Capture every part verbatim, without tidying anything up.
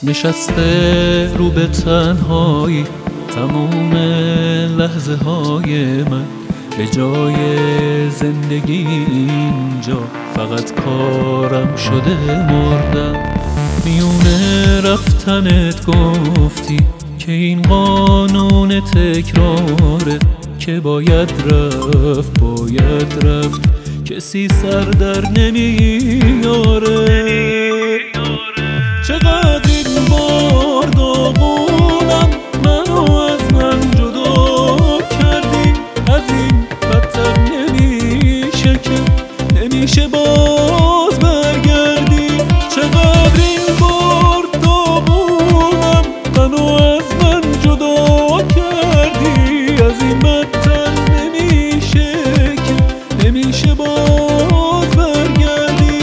نشسته رو به تنهایی تموم لحظه های من، به جای زندگی اینجا فقط کارم شده مردم. میونه رفتنت گفتی که این قانون تکراره، که باید رفت باید رفت، کسی سر در نمیاره. چقدر این بار داغونم، منو از من جدا کردی، از این بدتر نمیشه که نمیشه باز برگردی. چقدر این بار داغونم، منو از من جدا کردی، از این بدتر نمیشه که نمیشه باز برگردی.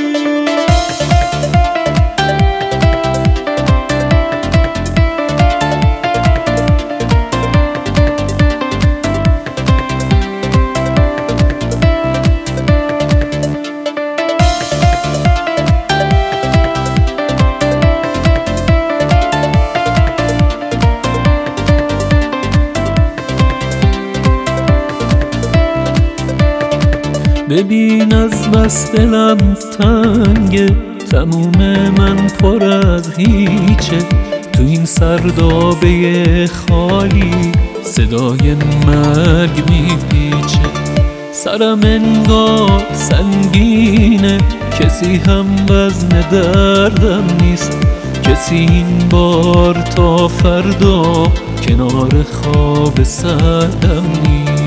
ببین از بس دلم تنگه، تموم من پر از هیچه، تو این سردابه خالی صدای مرگ میپیچه. سرم انگار سنگینه، کسی هم وزن دردم نیست، کسی این بار تا فردا کنار خواب سردم نیست.